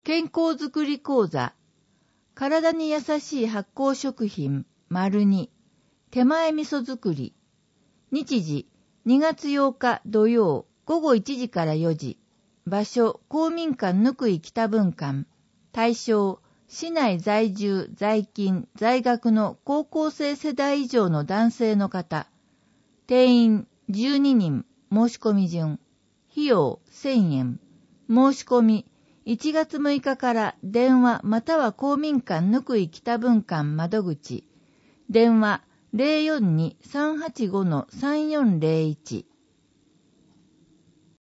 健康づくり講座、体に優しい発酵食品、2、手前味噌作り。日時、2月8日土曜、午後1時から4時。場所、公民館ぬくい北分館。対象、市内在住、在勤、在学の高校生世代以上の男性の方。定員12人、申し込み順。費用1000円。申し込み、1月6日から電話または公民館ぬくい北分館窓口。電話 042-385-3401。